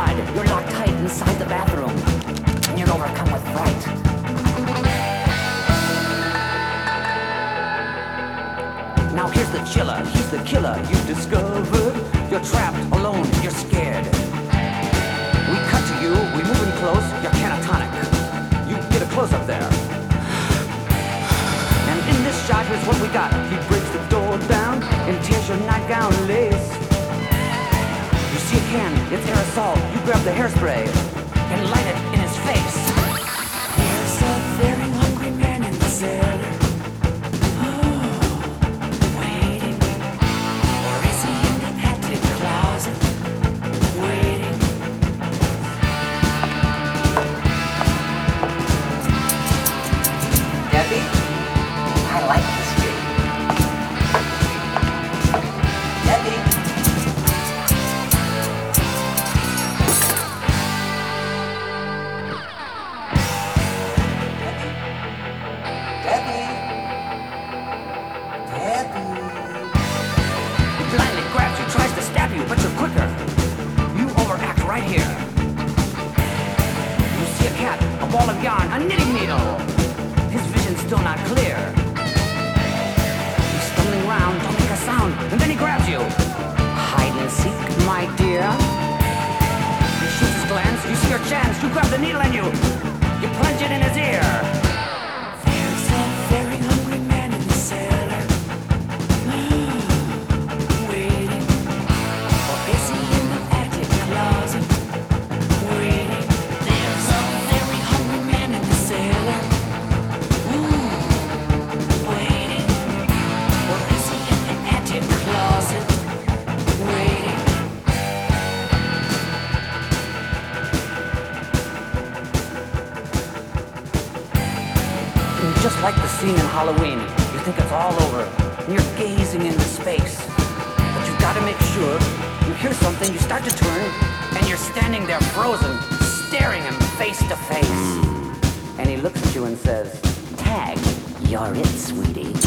outside. You're locked tight inside the bathroom, and you're overcome with fright. Now here's the chiller, he's the killer you've discovered. You're trapped, alone, you're scared. We cut to you, we move in close, you're catatonic. You get a close-up there. And in this shot, here's what we got. He breaks the door down and tears your nightgown lace. You see a can, it's aerosol. You grab the hairspray and light it in his face. There's a very hungry man in the cell. Just like the scene in Halloween, you think it's all over, and you're gazing into space. But you've got to make sure you hear something, you start to turn, and you're standing there frozen, staring him face to face. And he looks at you and says, "Tag, you're it, sweetie."